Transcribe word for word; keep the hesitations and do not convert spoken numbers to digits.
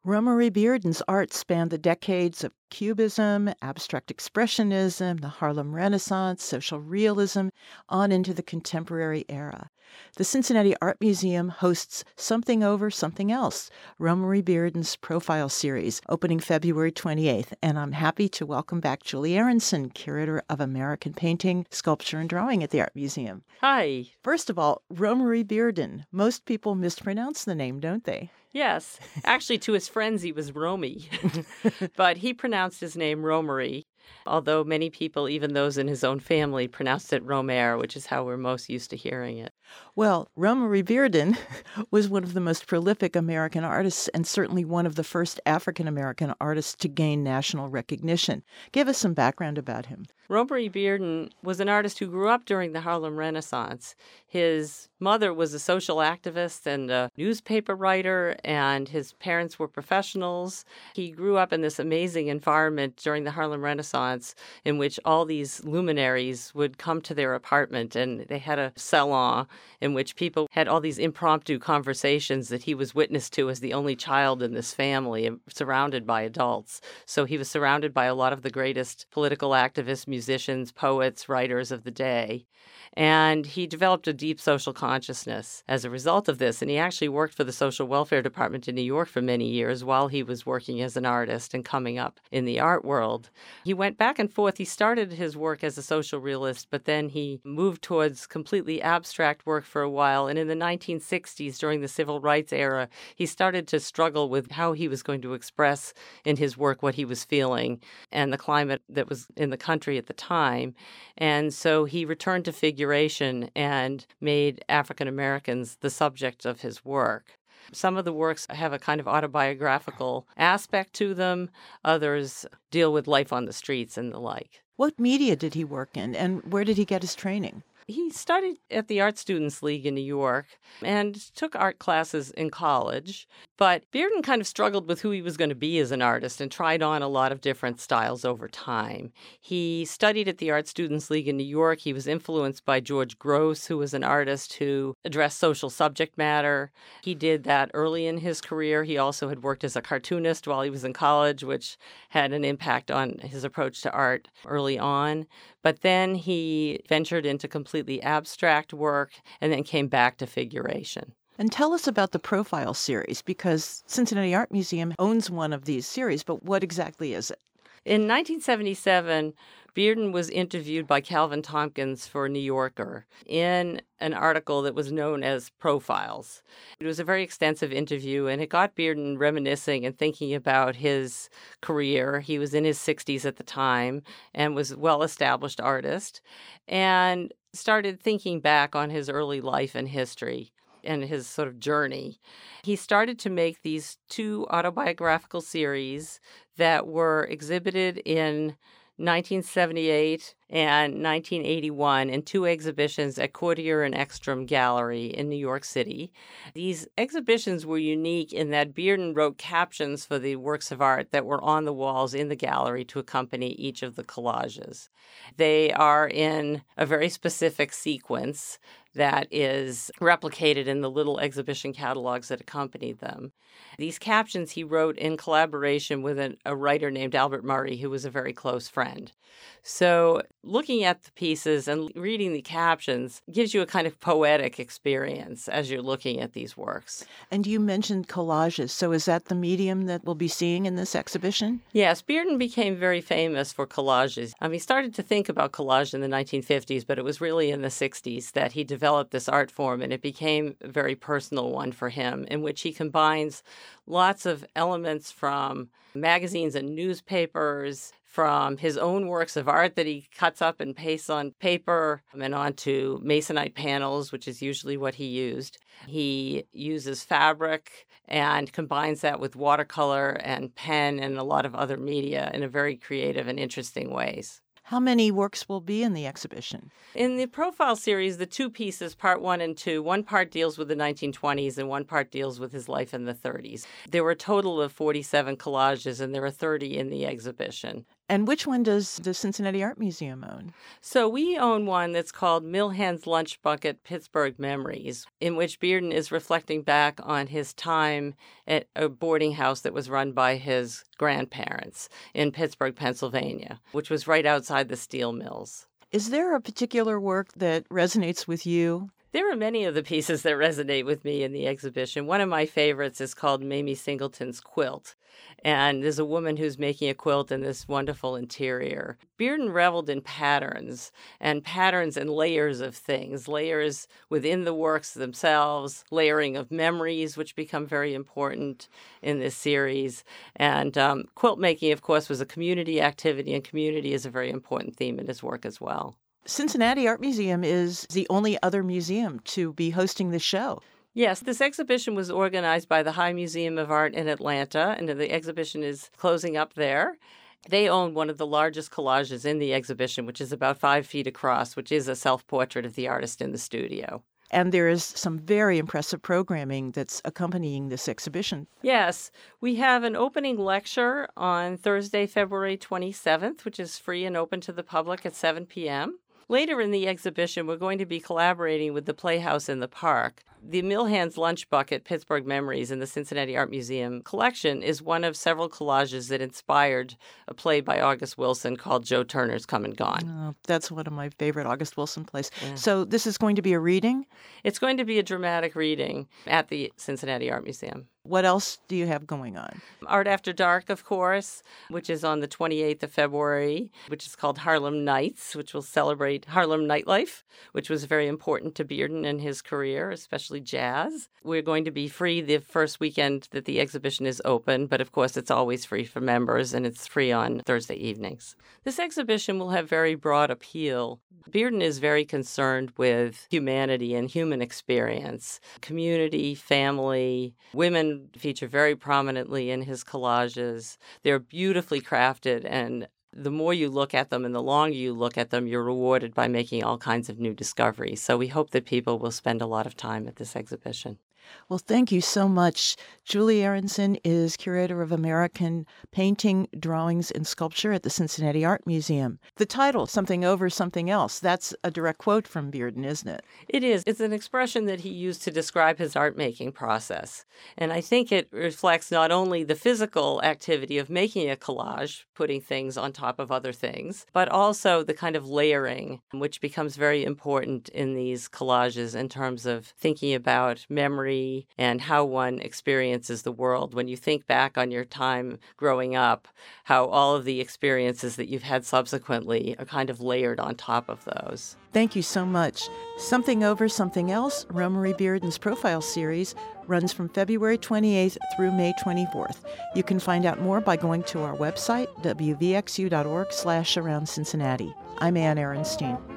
Romare Bearden's art spanned the decades of Cubism, Abstract Expressionism, the Harlem Renaissance, Social Realism, on into the contemporary era. The Cincinnati Art Museum hosts Something Over Something Else, Romare Bearden's profile series, opening February twenty-eighth. And I'm happy to welcome back Julie Aronson, Curator of American Painting, Sculpture, and Drawing at the Art Museum. Hi. First of all, Romare Bearden. Most people mispronounce the name, don't they? Yes. Actually, to his friends, he was Romy. But he pronounced his name Romare, although many people, even those in his own family, pronounced it Romare, which is how we're most used to hearing it. Well, Romare Bearden was one of the most prolific American artists and certainly one of the first African-American artists to gain national recognition. Give us some background about him. Romare Bearden was an artist who grew up during the Harlem Renaissance. His mother was a social activist and a newspaper writer, and his parents were professionals. He grew up in this amazing environment during the Harlem Renaissance in which all these luminaries would come to their apartment, and they had a salon in which people had all these impromptu conversations that he was witness to as the only child in this family, surrounded by adults. So he was surrounded by a lot of the greatest political activists, musicians, poets, writers of the day. And he developed a deep social consciousness as a result of this. And he actually worked for the Social Welfare Department in New York for many years while he was working as an artist and coming up in the art world. He went back and forth. He started his work as a social realist, but then he moved towards completely abstract work for a while. And in the nineteen sixties, during the civil rights era, he started to struggle with how he was going to express in his work what he was feeling and the climate that was in the country at the time. And so he returned to figuration and made African Americans the subject of his work. Some of the works have a kind of autobiographical aspect to them. Others deal with life on the streets and the like. What media did he work in, and where did he get his training? He studied at the Art Students League in New York and took art classes in college. But Bearden kind of struggled with who he was going to be as an artist and tried on a lot of different styles over time. He studied at the Art Students League in New York. He was influenced by George Grosz, who was an artist who addressed social subject matter. He did that early in his career. He also had worked as a cartoonist while he was in college, which had an impact on his approach to art early on. But then he ventured into completely abstract work and then came back to figuration. And tell us about the Profile series, because Cincinnati Art Museum owns one of these series, but what exactly is it? In nineteen seventy-seven, Bearden was interviewed by Calvin Tompkins for New Yorker in an article that was known as Profiles. It was a very extensive interview, and it got Bearden reminiscing and thinking about his career. He was in his sixties at the time and was a well-established artist, and started thinking back on his early life and history and his sort of journey. He started to make these two autobiographical series that were exhibited in nineteen seventy-eight and nineteen eighty-one in two exhibitions at Courtier and Ekstrom Gallery in New York City. These exhibitions were unique in that Bearden wrote captions for the works of art that were on the walls in the gallery to accompany each of the collages. They are in a very specific sequence that is replicated in the little exhibition catalogs that accompanied them. These captions he wrote in collaboration with an, a writer named Albert Murray, who was a very close friend. So looking at the pieces and reading the captions gives you a kind of poetic experience as you're looking at these works. And you mentioned collages. So is that the medium that we'll be seeing in this exhibition? Yes, Bearden became very famous for collages. Um, he started to think about collage in the nineteen fifties, but it was really in the sixties that he developed this art form, and it became a very personal one for him, in which he combines lots of elements from magazines and newspapers, from his own works of art that he cuts up and pastes on paper and onto masonite panels, which is usually what he used. He uses fabric and combines that with watercolor and pen and a lot of other media in a very creative and interesting ways. How many works will be in the exhibition? In the Profile series, the two pieces, part one and two, one part deals with the nineteen twenties and one part deals with his life in the thirties. There were a total of forty-seven collages, and there are thirty in the exhibition. And which one does the Cincinnati Art Museum own? So we own one that's called Milhand's Lunch Bucket Pittsburgh Memories, in which Bearden is reflecting back on his time at a boarding house that was run by his grandparents in Pittsburgh, Pennsylvania, which was right outside the steel mills. Is there a particular work that resonates with you? There are many of the pieces that resonate with me in the exhibition. One of my favorites is called Mamie Singleton's Quilt. And there's a woman who's making a quilt in this wonderful interior. Bearden reveled in patterns and patterns and layers of things, layers within the works themselves, layering of memories, which become very important in this series. And um, quilt making, of course, was a community activity, and community is a very important theme in his work as well. Cincinnati Art Museum is the only other museum to be hosting the show. Yes, this exhibition was organized by the High Museum of Art in Atlanta, and the exhibition is closing up there. They own one of the largest collages in the exhibition, which is about five feet across, which is a self-portrait of the artist in the studio. And there is some very impressive programming that's accompanying this exhibition. Yes, we have an opening lecture on Thursday, February twenty-seventh, which is free and open to the public at seven p.m. Later in the exhibition, we're going to be collaborating with the Playhouse in the Park. The Milhand's Lunch Bucket Pittsburgh Memories in the Cincinnati Art Museum collection is one of several collages that inspired a play by August Wilson called Joe Turner's Come and Gone. Oh, that's one of my favorite August Wilson plays. Yeah. So this is going to be a reading? It's going to be a dramatic reading at the Cincinnati Art Museum. What else do you have going on? Art After Dark, of course, which is on the twenty-eighth of February, which is called Harlem Nights, which will celebrate Harlem nightlife, which was very important to Bearden in his career, especially jazz. We're going to be free the first weekend that the exhibition is open, but of course it's always free for members, and it's free on Thursday evenings. This exhibition will have very broad appeal. Bearden is very concerned with humanity and human experience. Community, family, women feature very prominently in his collages. They're beautifully crafted, and the more you look at them and the longer you look at them, you're rewarded by making all kinds of new discoveries. So we hope that people will spend a lot of time at this exhibition. Well, thank you so much. Julie Aronson is Curator of American Painting, Drawings, and Sculpture at the Cincinnati Art Museum. The title, Something Over Something Else, that's a direct quote from Bearden, isn't it? It is. It's an expression that he used to describe his art-making process. And I think it reflects not only the physical activity of making a collage, putting things on top of other things, but also the kind of layering, which becomes very important in these collages in terms of thinking about memory and how one experiences the world. When you think back on your time growing up, how all of the experiences that you've had subsequently are kind of layered on top of those. Thank you so much. Something Over Something Else, Romare Bearden's profile series, runs from February twenty-eighth through May twenty-fourth. You can find out more by going to our website, w v x u dot org slash around Cincinnati. I'm Ann Ehrenstein.